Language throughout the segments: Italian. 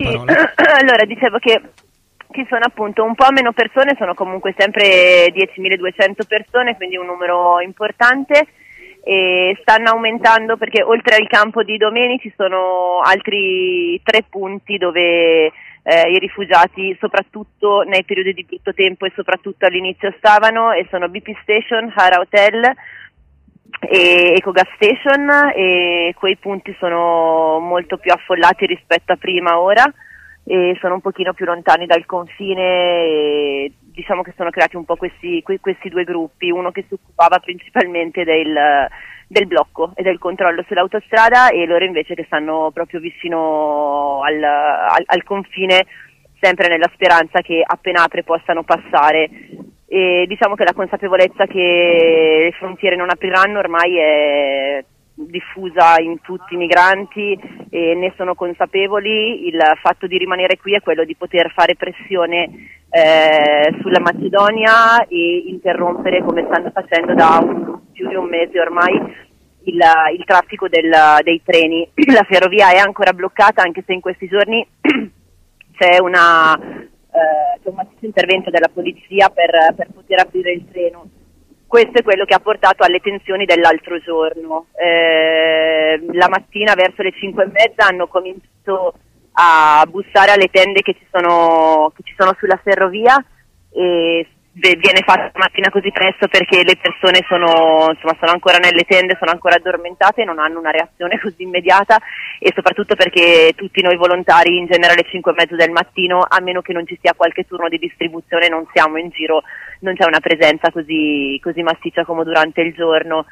parola. Allora, dicevo che ci sono appunto un po' meno persone, sono comunque sempre 10.200 persone, quindi un numero importante, e stanno aumentando perché oltre al campo di Domeni ci sono altri 3 punti dove i rifugiati, soprattutto nei periodi di brutto tempo e soprattutto all'inizio stavano, e sono BP Station, Hara Hotel e Eco Gas Station, e quei punti sono molto più affollati rispetto a prima ora, e sono un pochino più lontani dal confine, e diciamo che sono creati un po' questi 2 gruppi, uno che si occupava principalmente del blocco e del controllo sull'autostrada, e loro invece che stanno proprio vicino al confine, sempre nella speranza che appena apre possano passare. E diciamo che la consapevolezza che le frontiere non apriranno ormai è diffusa in tutti i migranti, e ne sono consapevoli. Il fatto di rimanere qui è quello di poter fare pressione sulla Macedonia e interrompere, come stanno facendo da più di un mese ormai, il traffico dei treni. La ferrovia è ancora bloccata, anche se in questi giorni c'è un massiccio intervento della polizia per poter aprire il treno. Questo è quello che ha portato alle tensioni dell'altro giorno. La mattina verso le 5:30 hanno cominciato a bussare alle tende che ci sono sulla ferrovia, e viene fatta la mattina così presto perché le persone sono ancora nelle tende, sono ancora addormentate e non hanno una reazione così immediata, e soprattutto perché tutti noi volontari in genere alle 5:30 del mattino, a meno che non ci sia qualche turno di distribuzione, non siamo in giro, non c'è una presenza così massiccia come durante il giorno.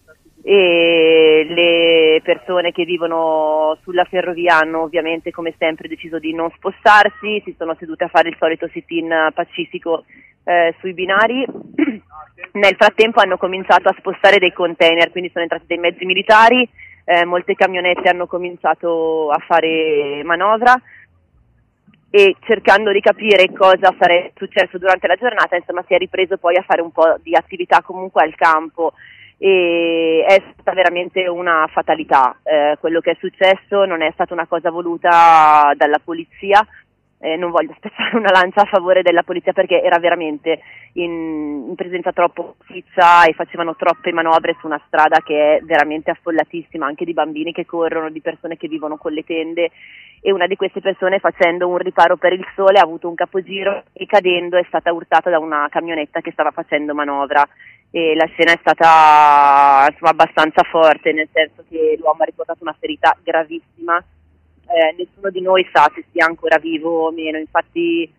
E le persone che vivono sulla ferrovia hanno ovviamente, come sempre, deciso di non spostarsi, si sono sedute a fare il solito sit-in pacifico sui binari. Nel frattempo hanno cominciato a spostare dei container, quindi sono entrati dei mezzi militari, molte camionette hanno cominciato a fare manovra, e cercando di capire cosa sarebbe successo durante la giornata, insomma, si è ripreso poi a fare un po' di attività comunque al campo, e è stata veramente una fatalità. Quello che è successo non è stata una cosa voluta dalla polizia. Non voglio spezzare una lancia a favore della polizia, perché era veramente in presenza troppo massiccia e facevano troppe manovre su una strada che è veramente affollatissima, anche di bambini che corrono, di persone che vivono con le tende, e una di queste persone, facendo un riparo per il sole, ha avuto un capogiro e cadendo è stata urtata da una camionetta che stava facendo manovra, e la scena è stata abbastanza forte, nel senso che l'uomo ha riportato una ferita gravissima. Nessuno di noi sa se sia ancora vivo o meno, infatti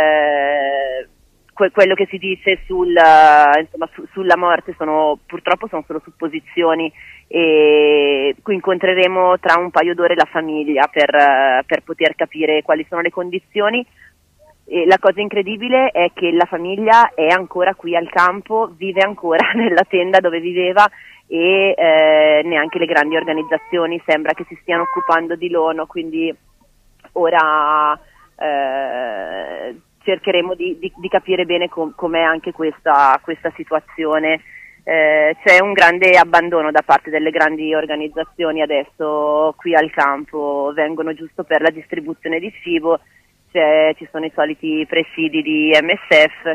quello che si dice sulla morte purtroppo sono solo supposizioni, e qui incontreremo tra un paio d'ore la famiglia per poter capire quali sono le condizioni. E la cosa incredibile è che la famiglia è ancora qui al campo, vive ancora nella tenda dove viveva, e neanche le grandi organizzazioni sembra che si stiano occupando di loro, quindi ora cercheremo di capire bene com'è anche questa situazione. C'è un grande abbandono da parte delle grandi organizzazioni adesso qui al campo, vengono giusto per la distribuzione di cibo. Ci sono i soliti presidi di MSF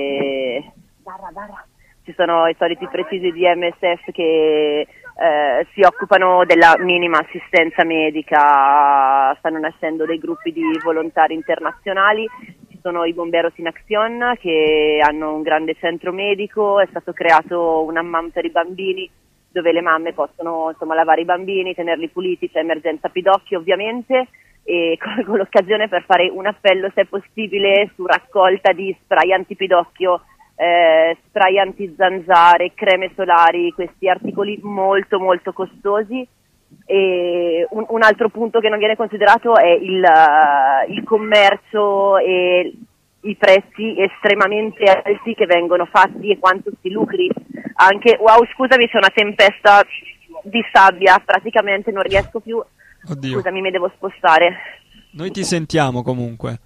ci sono i soliti presidi di MSF che si occupano della minima assistenza medica. Stanno nascendo dei gruppi di volontari internazionali, ci sono i Bomberos in Action che hanno un grande centro medico, è stato creato un hammam per i bambini dove le mamme possono lavare i bambini, tenerli puliti, c'è emergenza pidocchio ovviamente, e colgo l'occasione per fare un appello, se è possibile, su raccolta di spray antipidocchio, spray antizanzare, creme solari, questi articoli molto molto costosi. E un altro punto che non viene considerato è il commercio e i prezzi estremamente alti che vengono fatti e quanto si lucri. Anche, wow, scusami, c'è una tempesta di sabbia, praticamente non riesco più. Oddio. Scusami, mi devo spostare. Noi ti sentiamo comunque.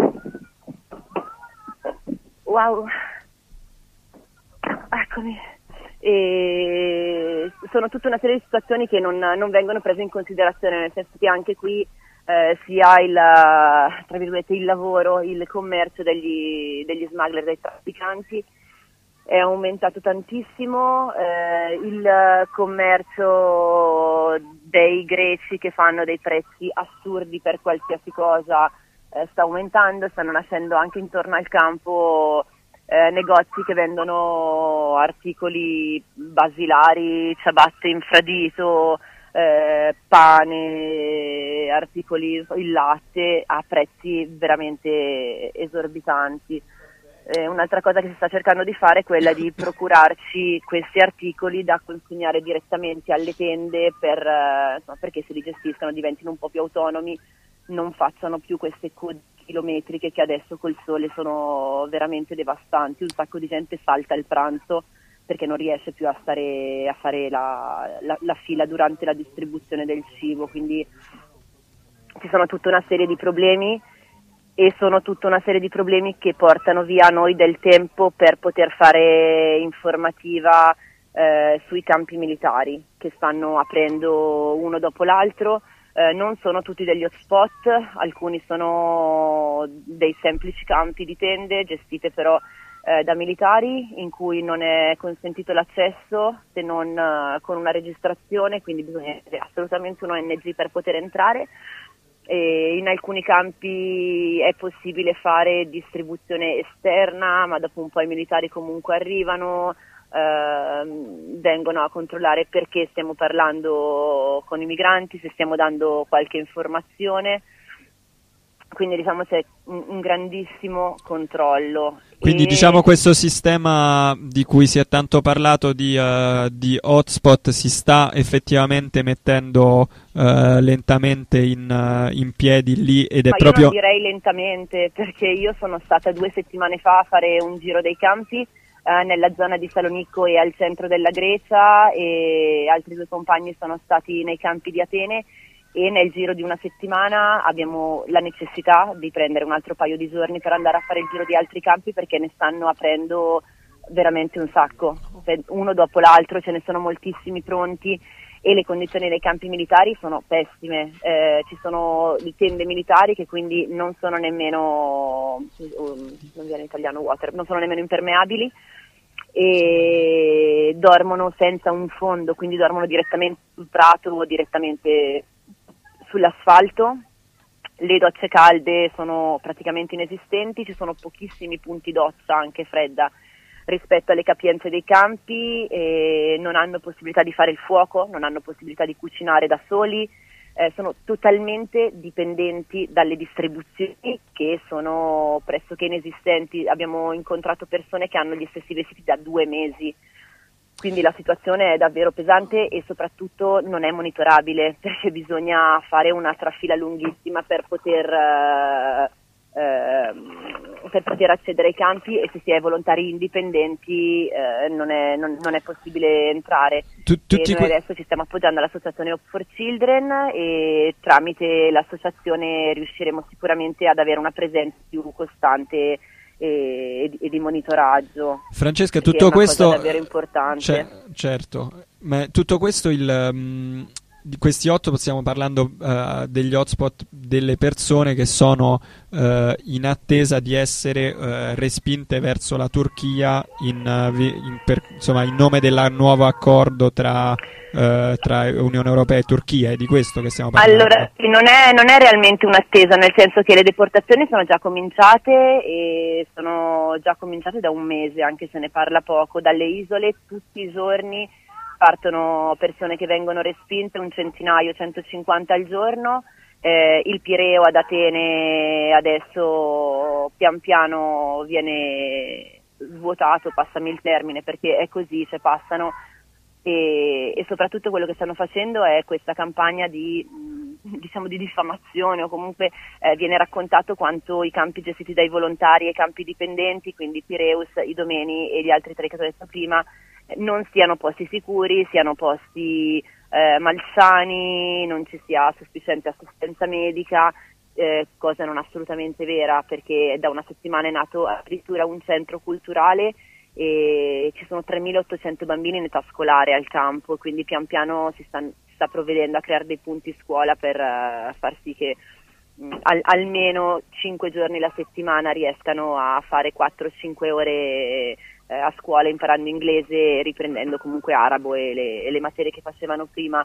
Wow. Eccomi. E sono tutta una serie di situazioni che non vengono prese in considerazione, nel senso che anche qui sia tra virgolette, il lavoro, il commercio degli smuggler, dei trafficanti è aumentato tantissimo, il commercio dei greci che fanno dei prezzi assurdi per qualsiasi cosa sta aumentando, stanno nascendo anche intorno al campo negozi che vendono articoli basilari, ciabatte infradito, pane, articoli, il latte a prezzi veramente esorbitanti. Un'altra cosa che si sta cercando di fare è quella di procurarci questi articoli da consegnare direttamente alle tende perché se li gestiscano, diventino un po' più autonomi, non facciano più queste code chilometriche che adesso col sole sono veramente devastanti. Un sacco di gente salta il pranzo perché non riesce più a fare la fila durante la distribuzione del cibo, quindi ci sono tutta una serie di problemi e sono tutta una serie di problemi che portano via a noi del tempo per poter fare informativa sui campi militari che stanno aprendo uno dopo l'altro. Non sono tutti degli hotspot, alcuni sono dei semplici campi di tende gestite però da militari in cui non è consentito l'accesso se non con una registrazione, quindi bisogna avere assolutamente un ONG per poter entrare. E in alcuni campi è possibile fare distribuzione esterna, ma dopo un po' i militari comunque arrivano, vengono a controllare perché stiamo parlando con i migranti, se stiamo dando qualche informazione, quindi diciamo c'è un grandissimo controllo. Quindi diciamo questo sistema di cui si è tanto parlato di hotspot si sta effettivamente mettendo lentamente in piedi lì ed è Ma proprio... io non direi lentamente, perché io sono stata 2 settimane fa a fare un giro dei campi nella zona di Salonicco e al centro della Grecia, e altri 2 compagni sono stati nei campi di Atene, e nel giro di una settimana abbiamo la necessità di prendere un altro paio di giorni per andare a fare il giro di altri campi, perché ne stanno aprendo veramente un sacco, uno dopo l'altro, ce ne sono moltissimi pronti e le condizioni dei campi militari sono pessime. Ci sono le tende militari che quindi non sono nemmeno, non viene in italiano non sono nemmeno impermeabili, e dormono senza un fondo, quindi dormono direttamente sul prato o direttamente sull'asfalto. Le docce calde sono praticamente inesistenti, ci sono pochissimi punti doccia anche fredda rispetto alle capienze dei campi, e non hanno possibilità di fare il fuoco, non hanno possibilità di cucinare da soli, sono totalmente dipendenti dalle distribuzioni che sono pressoché inesistenti. Abbiamo incontrato persone che hanno gli stessi vestiti da 2 mesi, quindi la situazione è davvero pesante e soprattutto non è monitorabile, perché bisogna fare una trafila lunghissima per poter accedere ai campi, e se si è volontari indipendenti non è possibile entrare. E noi adesso ci stiamo appoggiando all'associazione Hope for Children, e tramite l'associazione riusciremo sicuramente ad avere una presenza più costante e di monitoraggio. Francesca, tutto tutto questo è davvero importante. certo, ma tutto questo di questi hotspot stiamo parlando degli hotspot delle persone che sono in attesa di essere respinte verso la Turchia in nome del nuovo accordo tra Unione Europea e Turchia. È di questo che stiamo parlando. Allora, non è realmente un'attesa, nel senso che le deportazioni sono già cominciate, e sono già cominciate da 1 mese, anche se ne parla poco. Dalle isole tutti i giorni partono persone che vengono respinte, 150 al giorno. Il Pireo ad Atene adesso pian piano viene svuotato, passami il termine, perché è così, cioè passano, e soprattutto quello che stanno facendo è questa campagna di diffamazione, o comunque viene raccontato quanto i campi gestiti dai volontari e i campi dipendenti, quindi Pireus, Idomeni e gli altri 3 che ho detto prima, non siano posti sicuri, siano posti malsani, non ci sia sufficiente assistenza medica, cosa non assolutamente vera, perché da 1 settimana è nato addirittura un centro culturale e ci sono 3.800 bambini in età scolare al campo, quindi pian piano si sta provvedendo a creare dei punti scuola per far sì che almeno 5 giorni la settimana riescano a fare 4-5 ore a scuola imparando inglese, riprendendo comunque arabo e le materie che facevano prima.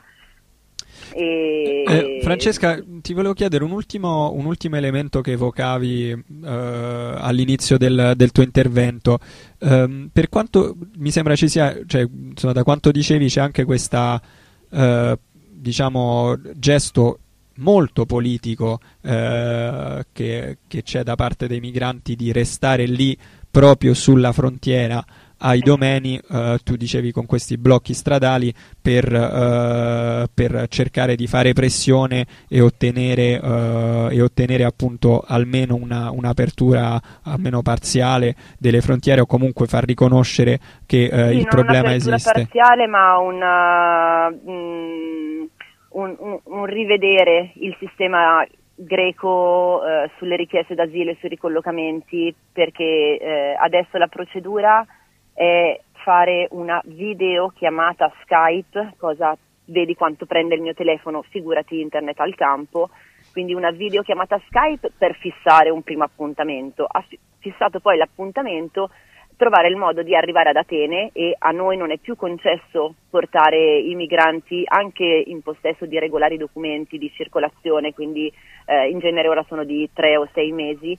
Francesca, ti volevo chiedere un ultimo elemento che evocavi all'inizio del tuo intervento. Per quanto mi sembra ci sia, cioè, insomma, da quanto dicevi c'è anche questa diciamo gesto molto politico che c'è da parte dei migranti di restare lì proprio sulla frontiera ai domeni, tu dicevi con questi blocchi stradali per cercare di fare pressione e ottenere appunto almeno un'apertura almeno parziale delle frontiere, o comunque far riconoscere che il problema esiste. Non un'apertura parziale, ma un rivedere il sistema greco sulle richieste d'asilo e sui ricollocamenti, perché adesso la procedura è fare una videochiamata Skype, cosa vedi quanto prende il mio telefono, figurati internet al campo, quindi una videochiamata Skype per fissare un primo appuntamento. Fissato poi l'appuntamento, trovare il modo di arrivare ad Atene, e a noi non è più concesso portare i migranti anche in possesso di regolari documenti di circolazione, quindi in genere ora sono di 3 o 6 mesi,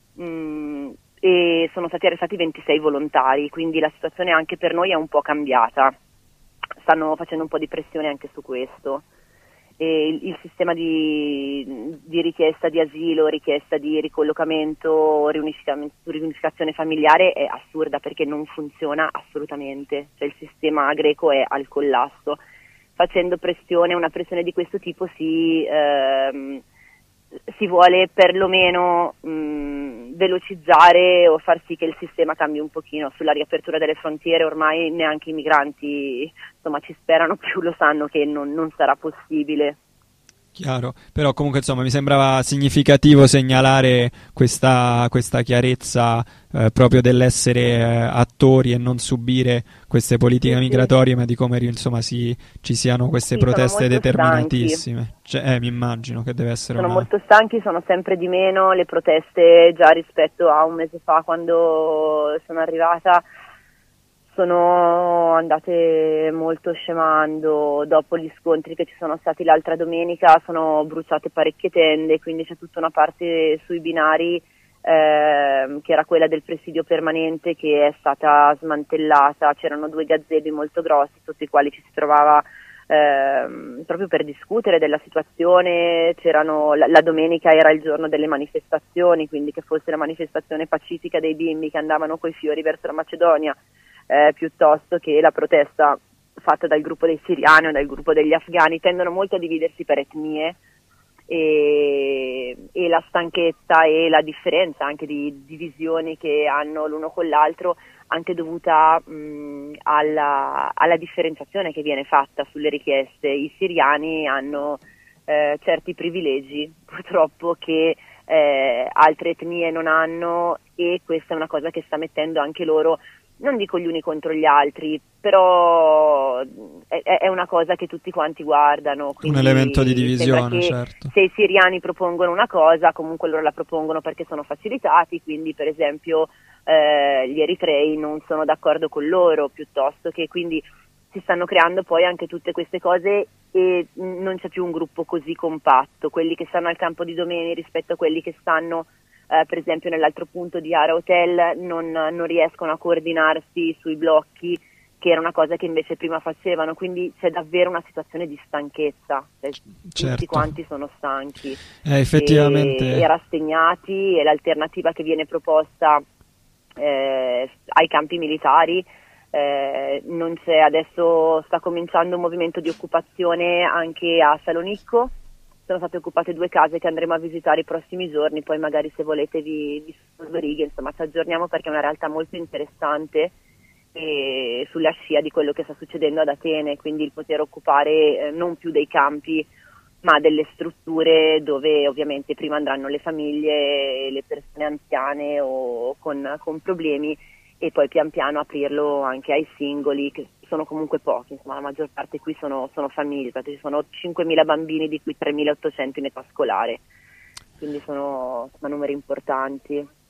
e sono stati arrestati 26 volontari, quindi la situazione anche per noi è un po' cambiata. Stanno facendo un po' di pressione anche su questo. E il sistema di richiesta di asilo, richiesta di ricollocamento, riunificazione familiare è assurda, perché non funziona assolutamente, cioè il sistema greco è al collasso. Facendo pressione, una pressione di questo tipo si vuole perlomeno velocizzare o far sì che il sistema cambi un pochino. Sulla riapertura delle frontiere ormai neanche i migranti, insomma, ci sperano più, lo sanno che non sarà possibile. Chiaro, però comunque insomma mi sembrava significativo segnalare questa chiarezza proprio dell'essere attori e non subire queste politiche migratorie, ma di come insomma ci siano queste proteste determinatissime. Cioè, mi immagino che deve essere sono molto stanchi, sono sempre di meno le proteste già rispetto a un mese fa, quando sono arrivata. Sono andate molto scemando. Dopo gli scontri che ci sono stati l'altra domenica sono bruciate parecchie tende, quindi c'è tutta una parte sui binari che era quella del presidio permanente, che è stata smantellata. C'erano 2 gazebi molto grossi sotto i quali ci si trovava proprio per discutere della situazione. La domenica era il giorno delle manifestazioni, quindi che fosse la manifestazione pacifica dei bimbi che andavano coi fiori verso la Macedonia, piuttosto che la protesta fatta dal gruppo dei siriani o dal gruppo degli afghani. Tendono molto a dividersi per etnie, e la stanchezza e la differenza anche di visioni che hanno l'uno con l'altro, anche dovuta alla differenziazione che viene fatta sulle richieste. I siriani hanno certi privilegi purtroppo che altre etnie non hanno, e questa è una cosa che sta mettendo anche loro, non dico gli uni contro gli altri, però è una cosa che tutti quanti guardano. Un elemento di divisione, certo. Se i siriani propongono una cosa, comunque loro la propongono perché sono facilitati, quindi per esempio gli eritrei non sono d'accordo con loro, piuttosto che, quindi si stanno creando poi anche tutte queste cose, e non c'è più un gruppo così compatto. Quelli che stanno al campo di Domeni rispetto a quelli che stanno per esempio nell'altro punto di Ara Hotel non riescono a coordinarsi sui blocchi, che era una cosa che invece prima facevano, quindi c'è davvero una situazione di stanchezza, certo. Tutti quanti sono stanchi effettivamente. e rassegnati, e l'alternativa che viene proposta ai campi militari non c'è. Adesso sta cominciando un movimento di occupazione anche a Salonicco. Sono state occupate 2 case che andremo a visitare i prossimi giorni, poi magari se volete vi scrivo 2 righe, insomma ci aggiorniamo, perché è una realtà molto interessante e sulla scia di quello che sta succedendo ad Atene, quindi il poter occupare non più dei campi ma delle strutture dove ovviamente prima andranno le famiglie, le persone anziane o con problemi, e poi pian piano aprirlo anche ai singoli, che sono comunque pochi, insomma la maggior parte qui sono famiglie, perché ci sono 5.000 bambini, di cui 3.800 in età scolare. quindi sono numeri importanti.